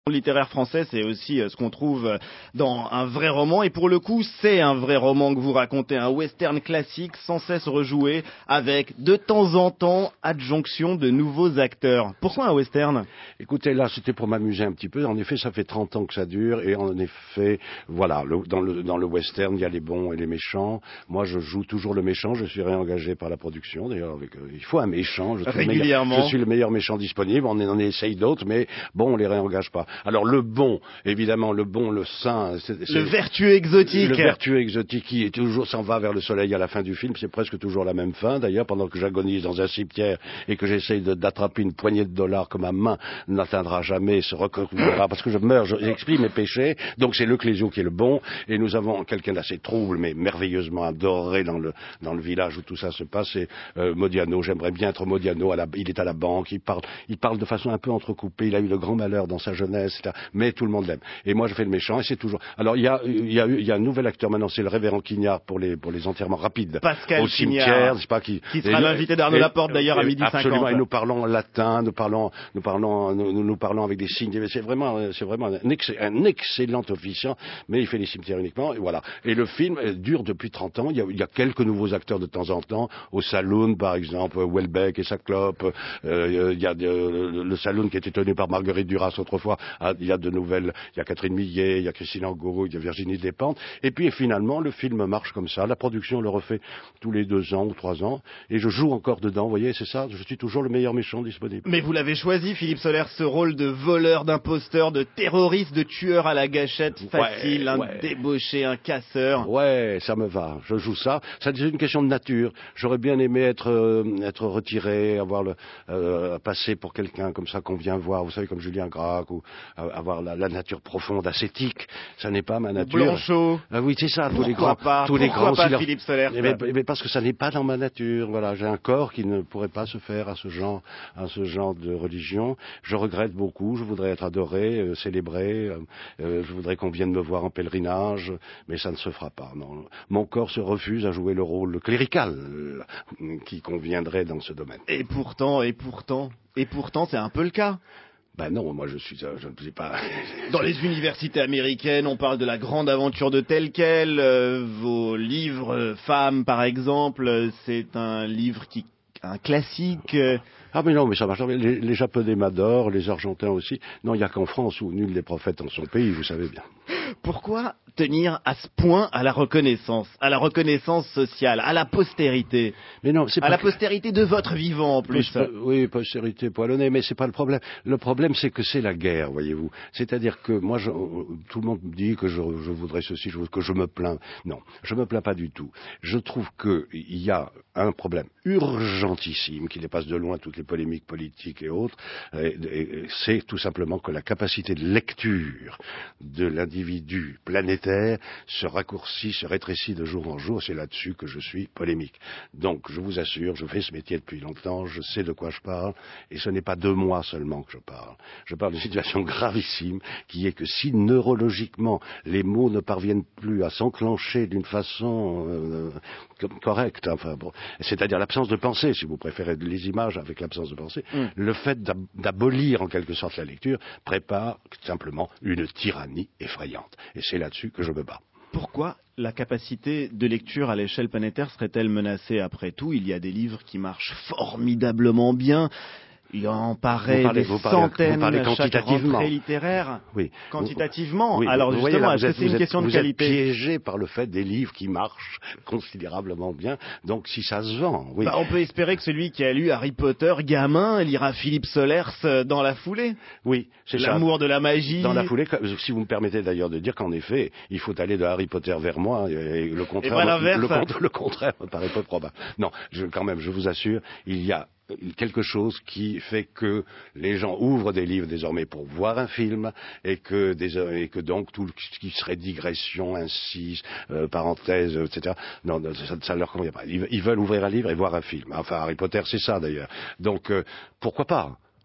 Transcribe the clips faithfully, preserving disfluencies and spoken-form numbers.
Littéraire français, c'est aussi ce qu'on trouve dans un vrai roman, et pour le coup c'est un vrai roman que vous racontez, un western classique sans cesse rejoué avec de temps en temps adjonction de nouveaux acteurs. Pourquoi un western? Écoutez, là c'était pour m'amuser un petit peu. En effet, ça fait trente ans que ça dure, et en effet, voilà, le, dans, le, dans le western il y a les bons et les méchants. Moi je joue toujours le méchant, je suis réengagé par la production d'ailleurs, avec, euh, il faut un méchant, je, régulièrement. Meilleur, je suis le meilleur méchant disponible, on, on essaye d'autres, mais bon, on les réengage pas. Alors le bon, évidemment, le bon, le saint, c'est, c'est le vertueux exotique. Le vertueux exotique qui est toujours s'en va vers le soleil à la fin du film, c'est presque toujours la même fin. D'ailleurs, pendant que j'agonise dans un cimetière et que j'essaye de, d'attraper une poignée de dollars que ma main n'atteindra jamais, se recouvrera parce que je meurs, j'exprime mes péchés. Donc c'est le Clésio qui est le bon, et nous avons quelqu'un d'assez trouble mais merveilleusement adoré dans le dans le village où tout ça se passe. C'est euh, Modiano. J'aimerais bien être Modiano. À la, il est à la banque, il parle, il parle de façon un peu entrecoupée. Il a eu le grand malheur dans sa jeunesse, et cetera. Mais tout le monde l'aime. Et moi, je fais le méchant, et c'est toujours. Alors, il y a, il y a, il y a un nouvel acteur maintenant, c'est le révérend Quignard pour les pour les enterrements rapides Pascal au cimetière, je sais pas qui. Qui sera l'invité d'Arnaud Laporte d'ailleurs à midi cinquante. Absolument. Et nous parlons latin, nous parlons, nous parlons, nous, nous parlons avec des signes. C'est vraiment, c'est vraiment un, ex, un excellent officiant, mais il fait les cimetières uniquement. Et voilà. Et le film dure depuis trente ans. Il y a, il y a quelques nouveaux acteurs de temps en temps. Au Saloon, par exemple, Welbeck et sa clope. Euh, il y a de, le Saloon qui était tenu par Marguerite Duras autrefois. Il y a de nouvelles. Il y a Catherine Millet, il y a Christine Angot, il y a Virginie Despentes. Et puis finalement, le film marche comme ça. La production le refait tous les deux ans ou trois ans. Et je joue encore dedans. Vous voyez, c'est ça. Je suis toujours le meilleur méchant disponible. Mais vous l'avez choisi, Philippe Sollers, ce rôle de voleur, d'imposteur, de terroriste, de tueur à la gâchette facile, ouais, un ouais. débauché, un casseur. Ouais, ça me va. Je joue ça. Ça, c'est une question de nature. J'aurais bien aimé être euh, être retiré, avoir le euh, passer pour quelqu'un comme ça qu'on vient voir. Vous savez, comme Julien Gracq, ou euh, avoir la, la nature profonde, ascétique. Ça n'est pas ma nature. Blanchot. Ah oui, c'est ça. Pourquoi tous les grands, pas tous les Pourquoi grands. pas, Philippe Sollers? Mais, mais parce que ça n'est pas dans ma nature. Voilà, j'ai un corps qui ne pourrait pas se faire à ce genre, à ce genre de religion. Je regrette beaucoup. Je voudrais être adoré, euh, célébré. Euh, euh, je voudrais qu'on vienne me voir en pèlerinage, mais ça ne se fera pas. Non. Mon corps se refuse à jouer le rôle clérical euh, qui conviendrait dans ce domaine. Et pourtant, et pourtant, et pourtant, c'est un peu le cas. Ben non, moi je suis, je ne sais pas. Dans les universités américaines, on parle de la grande aventure de tel quel. Euh, vos livres, euh, Femmes par exemple, c'est un livre qui, un classique. Euh... Ah mais non, mais ça marche. Les, les Japonais m'adorent, les Argentins aussi. Non, il n'y a qu'en France où nul n'est prophète en son pays, vous savez bien. Pourquoi tenir à ce point à la reconnaissance, à la reconnaissance sociale, à la postérité? Mais non, c'est à pas la que... postérité de votre vivant en plus. Post- oui, postérité poilonnée, mais c'est pas le problème. Le problème, c'est que c'est la guerre, voyez-vous. C'est-à-dire que moi, je, tout le monde me dit que je, je voudrais ceci, je, que je me plains. Non, je me plains pas du tout. Je trouve qu'il y a un problème urgentissime qui dépasse de loin toutes les polémiques politiques et autres. Et, et, c'est tout simplement que la capacité de lecture de l'individu planétaire se raccourcit, se rétrécit de jour en jour. C'est là-dessus que je suis polémique. Donc, je vous assure, je fais ce métier depuis longtemps, je sais de quoi je parle, et ce n'est pas de moi seulement que je parle. Je parle d'une situation gravissime, qui est que si neurologiquement les mots ne parviennent plus à s'enclencher d'une façon euh, correcte, enfin bon, c'est-à-dire l'absence de pensée, si vous préférez les images avec l'absence de pensée, mm. le fait d'ab- d'abolir en quelque sorte la lecture prépare simplement une tyrannie effrayante. Et c'est là-dessus que je me bats. Pourquoi la capacité de lecture à l'échelle planétaire serait-elle menacée? Après tout, il y a des livres qui marchent formidablement bien. Il en paraît parlez, des vous parlez, centaines vous parlez chaque rentrée littéraire. Oui. Quantitativement. Oui, Alors vous justement, voyez, là, est-ce êtes, que c'est une êtes, question de vous qualité? Vous êtes piégé par le fait des livres qui marchent considérablement bien. Donc si ça se vend, oui. Bah, on peut espérer que celui qui a lu Harry Potter, gamin, lira Philippe Sollers dans la foulée. Oui, c'est ça. L'amour de la magie. Dans la foulée, si vous me permettez d'ailleurs de dire qu'en effet, il faut aller de Harry Potter vers moi, et le contraire, et me, le, le contraire me paraît peu probable. Non, je, quand même, je vous assure, il y a quelque chose qui fait que les gens ouvrent des livres désormais pour voir un film, et que, des, et que donc tout ce qui serait digression, incise, euh, parenthèse, et cetera, non, ça ne leur convient pas. Ils, ils veulent ouvrir un livre et voir un film. Enfin, Harry Potter, c'est ça d'ailleurs. Donc, euh, pourquoi pas ?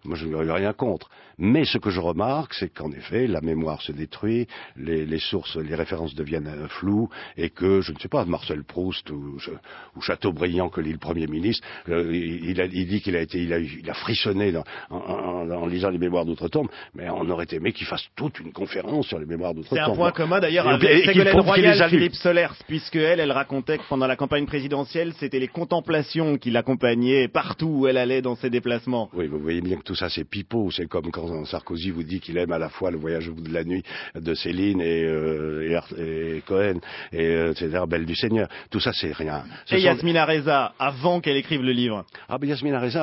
Moi, je n'ai rien contre. Mais ce que je remarque, c'est qu'en effet, la mémoire se détruit, les, les sources, les références deviennent euh, floues, et que, je ne sais pas, Marcel Proust ou, ou Chateaubriand, que lit le Premier ministre, euh, il, a, il dit qu'il a été, il a, il a frissonné dans, en, en, en lisant les mémoires d'outre-tombe, mais on aurait aimé qu'il fasse toute une conférence sur les mémoires d'outre-tombe. C'est un point commun d'ailleurs avec et, et Ségolène Royal, Philippe Solers, puisque elle, elle racontait que pendant la campagne présidentielle, c'était les contemplations qui l'accompagnaient partout où elle allait dans ses déplacements. Oui, vous voyez bien que tout ça c'est pipeau, c'est comme quand Sarkozy vous dit qu'il aime à la fois le voyage au bout de la nuit de Céline et, euh, et, et Cohen, et euh, et cetera, Belle du Seigneur. Tout ça c'est rien. Ce et sont... Yasmina Reza, avant qu'elle écrive le livre. Ah ben Yasmina Reza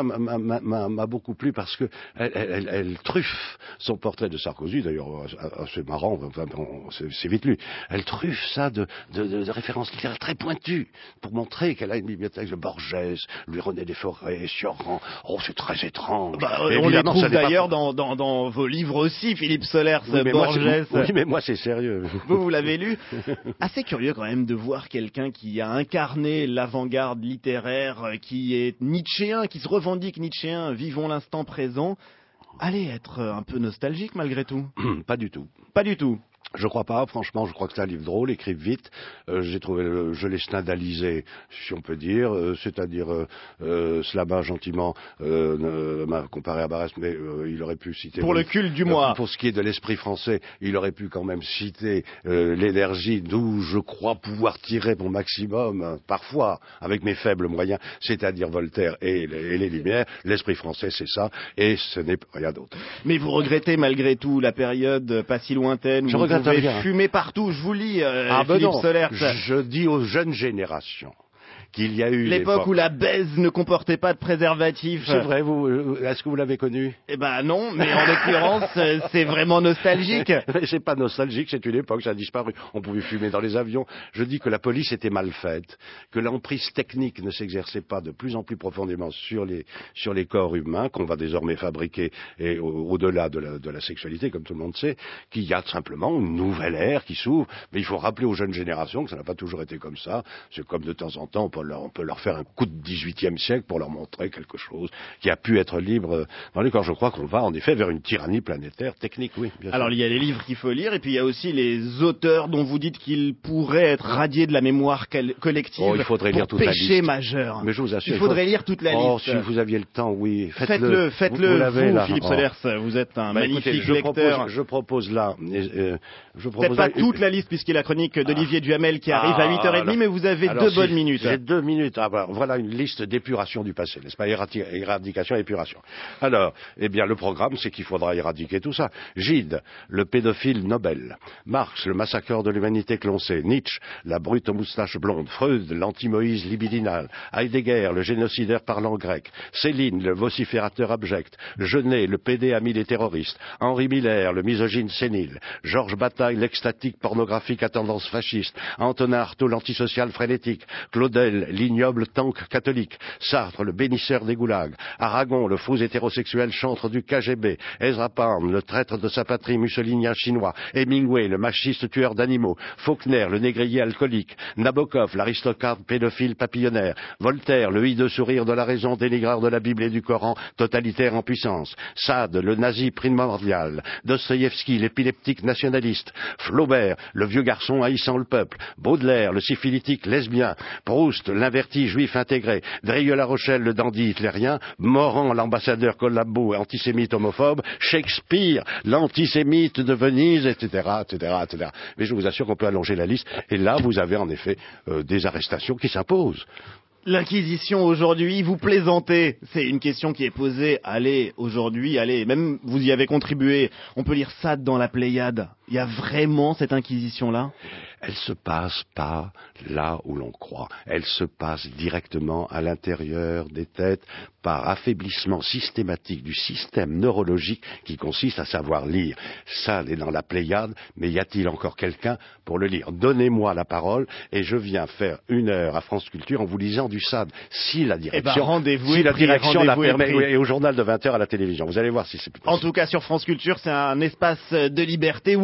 m'a beaucoup plu parce que elle, elle, elle, elle truffe son portrait de Sarkozy, d'ailleurs assez marrant, enfin, bon, c'est vite lu. Elle truffe ça de, de, de, de références littéraires très pointues pour montrer qu'elle a une bibliothèque de Borges, lui René Desforêts, Sioran. Oh, c'est très étrange. Bah, on les trouve d'ailleurs pas... dans, dans, dans vos livres aussi, Philippe Solers, oui, Borges. Moi, oui, mais moi c'est sérieux. Vous, vous l'avez lu. Assez curieux quand même de voir quelqu'un qui a incarné l'avant-garde littéraire, qui est nietzschéen, qui se revendique nietzschéen, vivons l'instant présent. Allez être un peu nostalgique malgré tout. Pas du tout. Pas du tout. Je crois pas, franchement, je crois que c'est un livre drôle, écrit vite. Euh, j'ai trouvé, euh, je l'ai stendhalisé, si on peut dire, euh, c'est-à-dire euh, euh, Slama gentiment euh, m'a comparé à Barès, mais euh, il aurait pu citer. Pour le culte du mois. Euh, pour ce qui est de l'esprit français, il aurait pu quand même citer euh, l'énergie d'où je crois pouvoir tirer mon maximum, hein, parfois avec mes faibles moyens, c'est-à-dire Voltaire et, et les Lumières. L'esprit français, c'est ça, et ce n'est rien d'autre. Mais vous regrettez malgré tout la période pas si lointaine où je vous regrette pouvez rien. fumer partout. Je vous lis, euh, ah ben Philippe non. Solers. Je dis aux jeunes générations qu'il y a eu l'époque où la baise ne comportait pas de préservatif. C'est vrai, vous, est-ce que vous l'avez connu? Eh ben non, mais en l'occurrence, c'est vraiment nostalgique. C'est pas nostalgique, c'est une époque, ça a disparu. On pouvait fumer dans les avions. Je dis que la police était mal faite, que l'emprise technique ne s'exerçait pas de plus en plus profondément sur les, sur les corps humains, qu'on va désormais fabriquer et au, au-delà de la, de la sexualité, comme tout le monde sait, qu'il y a simplement une nouvelle ère qui s'ouvre. Mais il faut rappeler aux jeunes générations que ça n'a pas toujours été comme ça. C'est comme de temps en temps, on peut leur, on peut leur faire un coup de dix-huitième siècle pour leur montrer quelque chose qui a pu être libre dans les corps. Je crois qu'on va en effet vers une tyrannie planétaire technique, oui. Bien Alors sûr. Il y a les livres qu'il faut lire et puis il y a aussi les auteurs dont vous dites qu'ils pourraient être radiés de la mémoire collective. Oh, il faudrait pour lire toute la liste. Péché majeur. Mais je vous assure, il faudrait il faut... lire toute la oh, liste. Si vous aviez le temps, oui. Faites-le, faites-le. Vous, vous, l'avez, vous là. Philippe oh. Solers, vous êtes un bah, magnifique écoutez, je lecteur. Propose, je propose là. Euh, je propose Peut-être pas là... toute la liste puisqu'il y a la chronique d'Olivier ah. Duhamel qui arrive ah, à huit heures trente, alors, mais vous avez alors, deux si bonnes minutes. J'ai deux minutes. Ah, bah, voilà une liste d'épuration du passé, n'est-ce pas? Éradi- éradication et épuration. Alors, eh bien, le programme, c'est qu'il faudra éradiquer tout ça. Gide, le pédophile Nobel. Marx, le massacreur de l'humanité que l'on sait. Nietzsche, la brute aux moustaches blondes. Freud, l'anti-Moïse libidinal. Heidegger, le génocidaire parlant grec. Céline, le vociférateur abject. Genet, le pédé ami des terroristes. Henri Miller, le misogyne sénile. Georges Bataille, l'extatique pornographique à tendance fasciste. Antonin Artaud, l'antisocial frénétique. Claudel, l'ignoble tank catholique. Sartre, le bénisseur des goulags. Aragon, le faux hétérosexuel chantre du K G B. Ezra Pound, le traître de sa patrie mussolinien chinois. Hemingway, le machiste tueur d'animaux. Faulkner, le négrier alcoolique. Nabokov, l'aristocrate pédophile papillonnaire. Voltaire, le hideux sourire de la raison, dénigreur de la Bible et du Coran, totalitaire en puissance. Sade, le nazi primordial. Dostoïevski, l'épileptique nationaliste. Flaubert, le vieux garçon haïssant le peuple. Baudelaire, le syphilitique lesbien. Proust, l'inverti juif intégré. Drieux-La Rochelle, le dandy hitlérien. Morand, l'ambassadeur collabo antisémite homophobe. Shakespeare, l'antisémite de Venise, et cetera, et cetera, et cetera. Mais je vous assure qu'on peut allonger la liste. Et là, vous avez en effet euh, des arrestations qui s'imposent. L'Inquisition aujourd'hui, vous plaisantez. C'est une question qui est posée. Allez, aujourd'hui, allez, même vous y avez contribué. On peut lire Sade dans la Pléiade. Il y a vraiment cette Inquisition-là ? Elle se passe pas là où l'on croit. Elle se passe directement à l'intérieur des têtes par affaiblissement systématique du système neurologique qui consiste à savoir lire. Sade est dans la Pléiade, mais y a-t-il encore quelqu'un pour le lire? Donnez-moi la parole et je viens faire une heure à France Culture en vous lisant du Sade. Si la direction, eh ben, rendez-vous si la pris, direction la permet, et, et au journal de vingt heures à la télévision. Vous allez voir si c'est plus possible. En tout cas, sur France Culture, c'est un espace de liberté où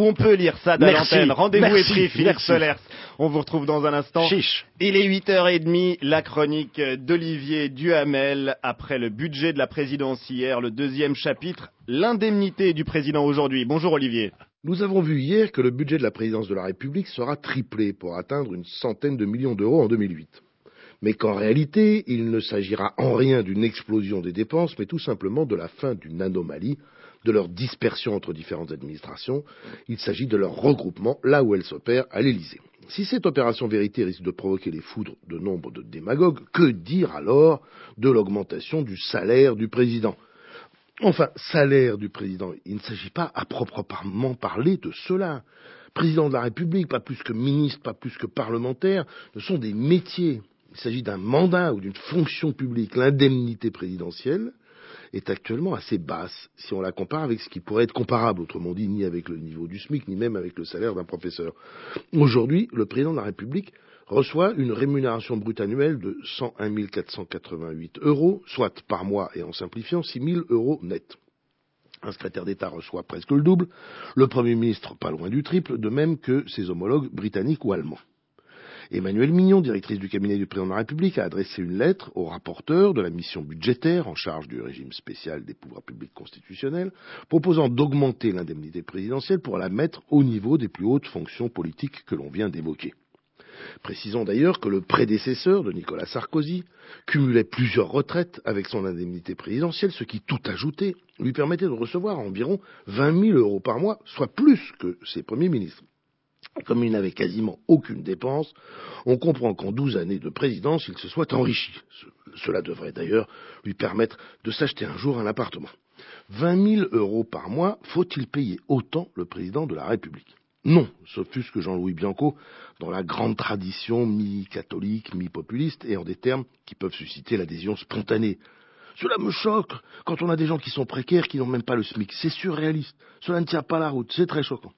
on peut lire ça dans l'antenne. Rendez-vous est merci, pris, Philippe merci. Solers. On vous retrouve dans un instant. Chiche. Il est huit heures trente, la chronique d'Olivier Duhamel. Après le budget de la présidence hier, le deuxième chapitre, l'indemnité du président aujourd'hui. Bonjour Olivier. Nous avons vu hier que le budget de la présidence de la République sera triplé pour atteindre une centaine de millions d'euros en deux mille huit. Mais qu'en réalité, il ne s'agira en rien d'une explosion des dépenses, mais tout simplement de la fin d'une anomalie, de leur dispersion entre différentes administrations. Il s'agit de leur regroupement là où elles s'opèrent à l'Élysée. Si cette opération vérité risque de provoquer les foudres de nombre de démagogues, que dire alors de l'augmentation du salaire du président ? Enfin, salaire du président, il ne s'agit pas à proprement parler de cela. Président de la République, pas plus que ministre, pas plus que parlementaire, ce sont des métiers. Il s'agit d'un mandat ou d'une fonction publique. L'indemnité présidentielle est actuellement assez basse si on la compare avec ce qui pourrait être comparable, autrement dit, ni avec le niveau du SMIC, ni même avec le salaire d'un professeur. Aujourd'hui, le président de la République reçoit une rémunération brute annuelle de cent un mille quatre cent quatre-vingt-huit euros, soit par mois et en simplifiant six mille euros net. Un secrétaire d'État reçoit presque le double, le Premier ministre pas loin du triple, de même que ses homologues britanniques ou allemands. Emmanuelle Mignon, directrice du cabinet du président de la République, a adressé une lettre au rapporteur de la mission budgétaire en charge du régime spécial des pouvoirs publics constitutionnels, proposant d'augmenter l'indemnité présidentielle pour la mettre au niveau des plus hautes fonctions politiques que l'on vient d'évoquer. Précisons d'ailleurs que le prédécesseur de Nicolas Sarkozy cumulait plusieurs retraites avec son indemnité présidentielle, ce qui, tout ajouté, lui permettait de recevoir environ vingt mille euros par mois, soit plus que ses premiers ministres. Comme il n'avait quasiment aucune dépense, on comprend qu'en douze années de présidence, il se soit enrichi. Cela devrait d'ailleurs lui permettre de s'acheter un jour un appartement. vingt mille euros par mois, faut-il payer autant le président de la République ? Non, s'offusque Jean-Louis Bianco, dans la grande tradition mi-catholique, mi-populiste, et en des termes qui peuvent susciter l'adhésion spontanée. Cela me choque, quand on a des gens qui sont précaires, qui n'ont même pas le SMIC. C'est surréaliste, cela ne tient pas la route, c'est très choquant.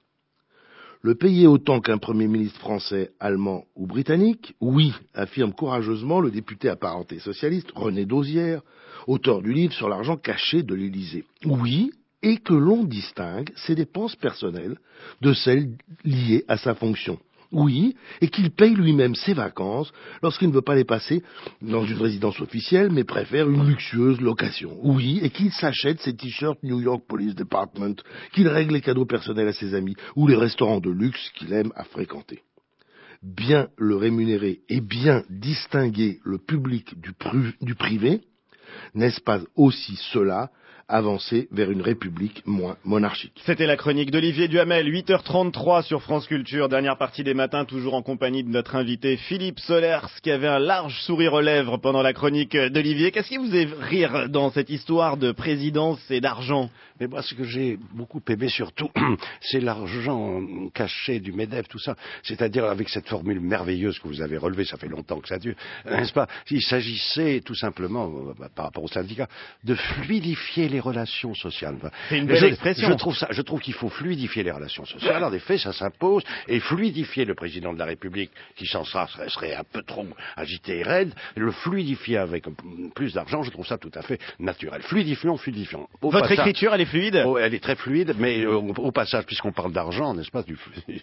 Le payer autant qu'un Premier ministre français, allemand ou britannique ? Oui, affirme courageusement le député apparenté socialiste René Dosière, auteur du livre sur l'argent caché de l'Élysée. Oui, et que l'on distingue ses dépenses personnelles de celles liées à sa fonction. Oui, et qu'il paye lui-même ses vacances lorsqu'il ne veut pas les passer dans une résidence officielle, mais préfère une luxueuse location. Oui, et qu'il s'achète ses t-shirts New York Police Department, qu'il règle les cadeaux personnels à ses amis, ou les restaurants de luxe qu'il aime à fréquenter. Bien le rémunérer et bien distinguer le public du, pru- du privé, n'est-ce pas aussi cela avancer vers une république moins monarchique? C'était la chronique d'Olivier Duhamel, huit heures trente-trois sur France Culture, dernière partie des matins, toujours en compagnie de notre invité Philippe Solers, qui avait un large sourire aux lèvres pendant la chronique d'Olivier. Qu'est-ce qui vous fait rire dans cette histoire de présidence et d'argent? Mais moi, ce que j'ai beaucoup aimé surtout, c'est l'argent caché du MEDEF, tout ça. C'est-à-dire avec cette formule merveilleuse que vous avez relevée, ça fait longtemps que ça dure, n'est-ce pas? Il s'agissait tout simplement, euh, par rapport au syndicat, de fluidifier les relations sociales. C'est une belle je, expression. Je trouve ça, je trouve qu'il faut fluidifier les relations sociales. En effet, ça s'impose. Et fluidifier le président de la République, qui sans ça serait, serait un peu trop agité et raide, le fluidifier avec plus d'argent, je trouve ça tout à fait naturel. Fluidifions, fluidifions. Au Votre passage, écriture, elle est fluide? Oh, elle est très fluide, mais euh, au passage, puisqu'on parle d'argent, n'est-ce pas, du,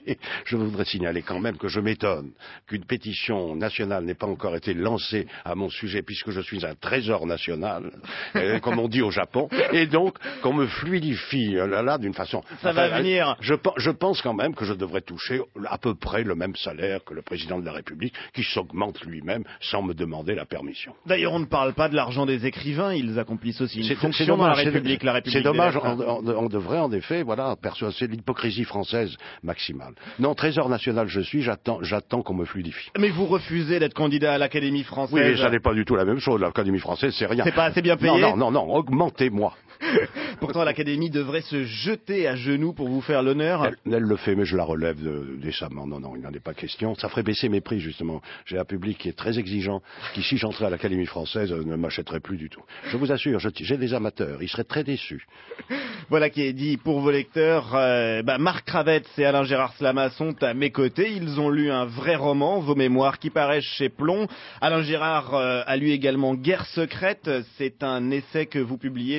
je voudrais signaler quand même que je m'étonne qu'une pétition nationale n'ait pas encore été lancée à mon sujet, puisque je suis un trésor national, euh, comme on dit au Japon, et donc qu'on me fluidifie euh, là, là d'une façon... Ça enfin, va venir. Je, je pense quand même que je devrais toucher à peu près le même salaire que le président de la République, qui s'augmente lui-même sans me demander la permission. D'ailleurs, on ne parle pas de l'argent des écrivains, ils accomplissent aussi une C'est- fonction c'est dommage, dans la République, c'est- la République C'est dommage, des on, lettres. on- on devrait en effet, voilà, perso- c'est l'hypocrisie française maximale. Non, trésor national je suis, j'attends, j'attends qu'on me fluidifie. Mais vous refusez d'être candidat à l'Académie française. Oui, mais ça n'est pas du tout la même chose, l'Académie française, c'est rien. C'est pas assez bien payé. Non, non, non, non, augmentez-moi. Pourtant, l'Académie devrait se jeter à genoux pour vous faire l'honneur. Elle, elle le fait, mais je la relève de- décemment. Non, non, il n'en est pas question. Ça ferait baisser mes prix, justement. J'ai un public qui est très exigeant, qui, si j'entrais à l'Académie française, ne m'achèterait plus du tout. Je vous assure, je- j'ai des amateurs, ils seraient très déçus. Voilà qui est dit pour vos lecteurs. Euh, bah, Marc Kravetz et Alain Gérard Slama sont à mes côtés. Ils ont lu un vrai roman, Vos mémoires, qui paraissent chez Plomb. Alain Gérard euh, a lu également Guerre secrète. C'est un essai que vous publiez chez Carnet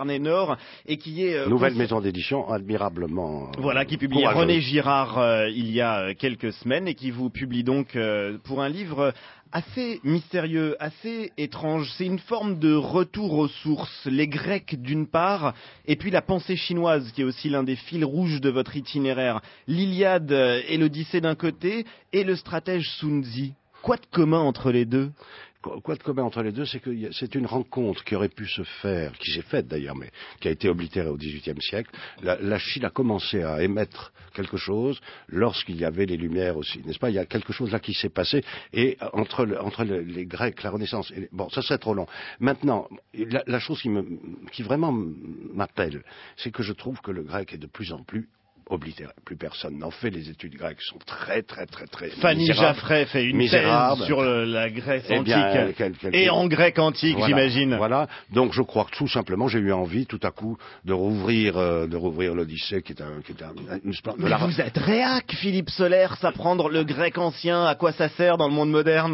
carnet Nord et qui est... Euh, Nouvelle cons... maison d'édition admirablement... Euh, voilà, qui publie courageuse. René Girard euh, il y a quelques semaines et qui vous publie donc euh, pour un livre assez mystérieux, assez étrange. C'est une forme de retour aux sources, les Grecs d'une part, et puis la pensée chinoise qui est aussi l'un des fils rouges de votre itinéraire. L'Iliade et l'Odyssée d'un côté et le stratège Sun Tzu. Quoi de commun entre les deux ? Quoi de commun entre les deux, c'est que c'est une rencontre qui aurait pu se faire, qui s'est faite d'ailleurs, mais qui a été oblitérée au dix-huitième siècle. La, la Chine a commencé à émettre quelque chose lorsqu'il y avait les Lumières aussi, n'est-ce pas ? Il y a quelque chose là qui s'est passé, et entre, le, entre le, les Grecs, la Renaissance, et, bon, ça serait trop long. Maintenant, la, la chose qui, me, qui vraiment m'appelle, c'est que je trouve que le grec est de plus en plus oblitéré. Plus personne n'en fait. Les études grecques sont très, très, très, très Fanny Jaffray fait une misérables. thèse sur le, la Grèce eh antique. Bien, quel, quel, et en grec antique, voilà, j'imagine. Voilà. Donc, je crois que tout simplement, j'ai eu envie, tout à coup, de rouvrir, euh, de rouvrir l'Odyssée, qui est un, qui est un, une Mais la... vous êtes réac, Philippe Sollers, s'apprendre le grec ancien. À quoi ça sert dans le monde moderne ?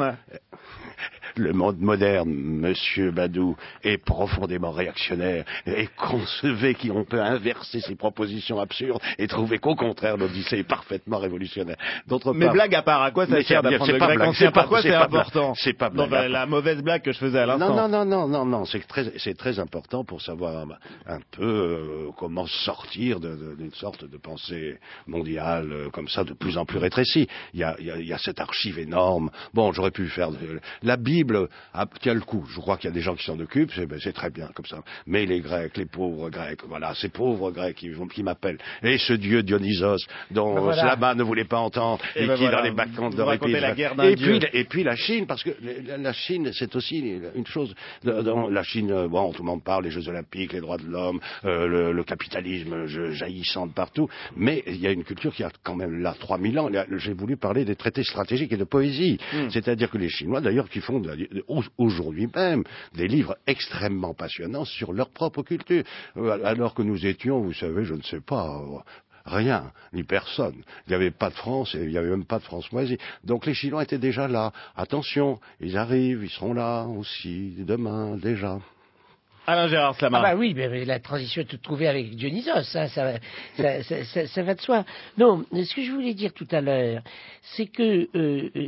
Le monde moderne, Monsieur Badou, est profondément réactionnaire. Et concevez qu'on peut inverser ses propositions absurdes et trouver qu'au contraire, l'Odyssée est parfaitement révolutionnaire. D'autre part, mais blague à part, à quoi ça sert d'apprendre le grec ancien ? Pourquoi c'est important ? C'est pas blague. Non, bah, la mauvaise blague que je faisais à l'instant. Non, non, non, non, non, non. C'est très, c'est très important pour savoir un, un peu euh, comment sortir de, de, d'une sorte de pensée mondiale euh, comme ça, de plus en plus rétrécie. Il y a, il y a, il y a cette archive énorme. Bon, j'aurais pu faire de, la Bible a, tient le coup. Je crois qu'il y a des gens qui s'en occupent, c'est, ben, c'est très bien comme ça. Mais les Grecs, les pauvres Grecs, voilà, ces pauvres Grecs qui, qui m'appellent. Et ce dieu Dionysos, dont ben voilà. Slama ne voulait pas entendre, et, et ben qui voilà. dans les backcounts de répit. Et puis, et puis la Chine, parce que la Chine, c'est aussi une chose. Dans la Chine, bon, tout le monde parle, les Jeux Olympiques, les droits de l'homme, euh, le, le capitalisme jaillissant de partout. Mais il y a une culture qui a quand même là trois mille ans. J'ai voulu parler des traités stratégiques et de poésie. Mm. C'est-à-dire que les Chinois, d'ailleurs, qui font de, aujourd'hui même des livres extrêmement passionnants sur leur propre culture, alors que nous étions, vous savez, je ne sais pas, rien, ni personne. Il n'y avait pas de France et il n'y avait même pas de France moisie. Donc les Chinois étaient déjà là. Attention, ils arrivent, ils seront là aussi, demain, déjà. Alain Gérard Slama. Ah bah oui, mais, mais la transition est toute trouvée avec Dionysos, hein, ça, ça, ça, ça, ça, ça va de soi. Non, ce que je voulais dire tout à l'heure, c'est que euh, euh,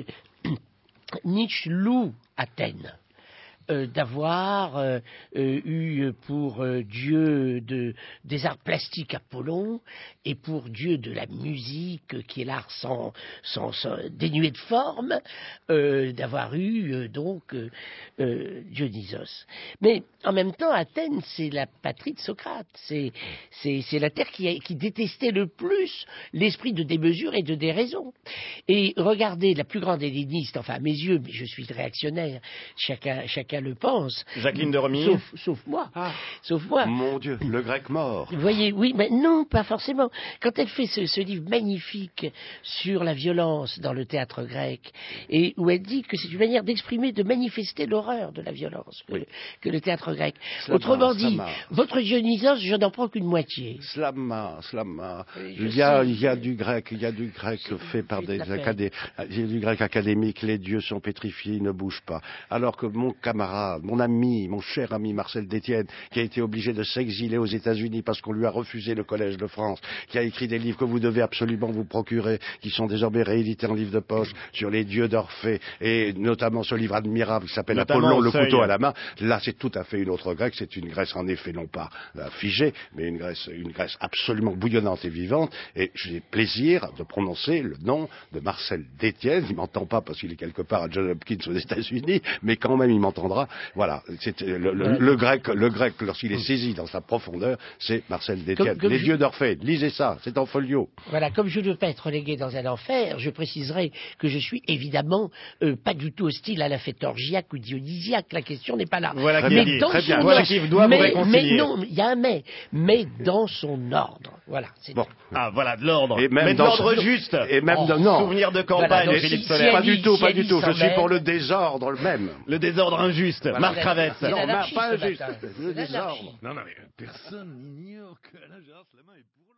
Nietzsche loue Athènes. Euh, d'avoir euh, euh, eu pour euh, dieu de, des arts plastiques Apollon et pour dieu de la musique euh, qui est l'art sans, sans, sans dénué de forme euh, d'avoir eu euh, donc euh, euh, Dionysos. Mais en même temps Athènes c'est la patrie de Socrate, c'est, c'est, c'est la terre qui, a, qui détestait le plus l'esprit de démesure et de déraison. Et regardez la plus grande helléniste, enfin à mes yeux, mais je suis réactionnaire, chacun, chacun le pense. Jacqueline de Remilly. Sauf, sauf moi. Ah, sauf moi. Mon Dieu, le grec mort. Vous voyez, oui, mais non, pas forcément. Quand elle fait ce, ce livre magnifique sur la violence dans le théâtre grec, et où elle dit que c'est une manière d'exprimer, de manifester l'horreur de la violence que, oui. que le théâtre grec. Slama, Autrement dit, slama. Votre Dionysos, je n'en prends qu'une moitié. Slama, slama. Il y a, il y a du grec, il y a du grec fait par des académiques, il y a du grec académique, les dieux sont pétrifiés, ils ne bougent pas. Alors que mon camarade, mon ami, mon cher ami Marcel Détienne, qui a été obligé de s'exiler aux États-Unis parce qu'on lui a refusé le Collège de France, qui a écrit des livres que vous devez absolument vous procurer, qui sont désormais réédités en livre de poche, sur les dieux d'Orphée, et notamment ce livre admirable qui s'appelle Apollon, le couteau à la main. Là, c'est tout à fait une autre Grèce, c'est une Grèce en effet non pas euh, figée, mais une Grèce, une Grèce absolument bouillonnante et vivante, et j'ai plaisir de prononcer le nom de Marcel Détienne. Il m'entend pas parce qu'il est quelque part à Johns Hopkins aux États-Unis, mais quand même il m'entendra. Voilà, c'est le, le, le, le grec, le grec lorsqu'il est saisi dans sa profondeur, c'est Marcel Détienne. Comme, comme Les je... dieux d'Orphée, lisez ça, c'est en folio. Voilà, comme je ne veux pas être relégué dans un enfer, je préciserai que je suis évidemment euh, pas du tout hostile à la fête orgiaque ou dionysiaque. La question n'est pas là. Voilà mais qui dans très son bien. Voilà qui doit mais, vous réconcilier. Mais non, il y a un mais, mais dans son ordre. Voilà. C'est bon. Ah voilà, de l'ordre. Et même mais de dans l'ordre ce... juste. Et même oh, dans non. Souvenir de campagne, voilà, donc, Philippe si, Sollers. Si pas du tout, si pas du tout. Je suis même. pour le désordre même. Le désordre injuste. Voilà. Marc Ravette. Non, pas injuste. Le désordre. Non, non, mais personne n'ignore que Alain Gérard Slama est pour